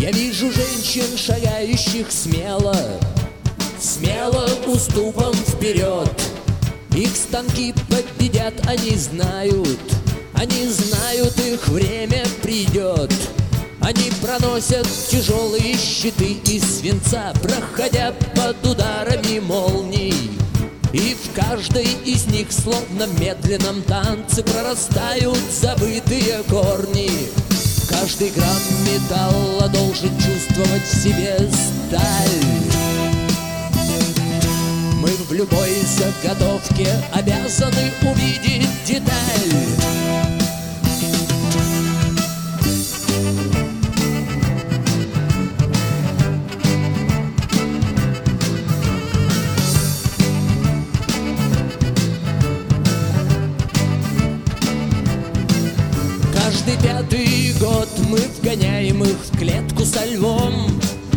Я вижу женщин, шагающих смело, смело уступом вперед. Их станки победят, они знают, их время придет. Они проносят тяжелые щиты из свинца, проходя под ударами молний. И в каждой из них, словно в медленном танце, прорастают забытые корни. Каждый грамм металла должен чувствовать в себе сталь. Мы в любой заготовке обязаны увидеть деталь. Каждый пятый год мы вгоняем их в клетку со львом.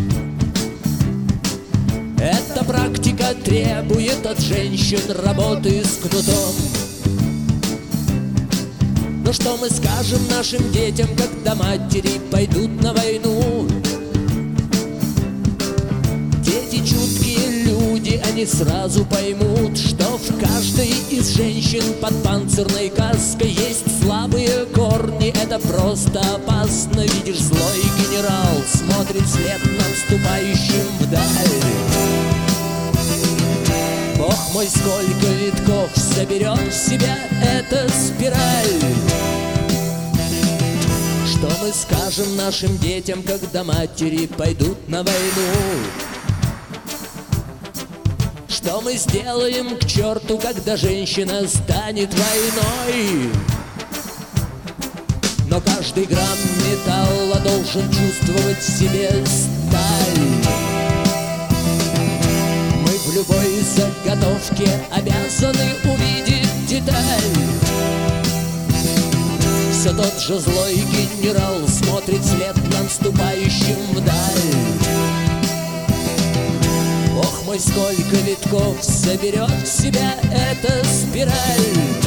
Эта практика требует от женщин работы с кнутом. Но что мы скажем нашим детям, когда матери пойдут на войну? Дети чуткие люди, они сразу поймут, что в каждой из женщин под панцирной каской есть слабые корни. Это просто опасно. Видишь, злой генерал смотрит вслед наступающим вдаль. Бог мой, сколько витков соберет в себя эта спираль. Что мы скажем нашим детям, когда матери пойдут на войну? Что мы сделаем к черту, когда женщина станет войной? Но каждый грамм металла должен чувствовать в себе сталь. Мы в любой заготовке обязаны увидеть деталь. Все тот же злой генерал смотрит вслед наступающим вдаль. Ох мой, сколько витков соберет в себя эта спираль.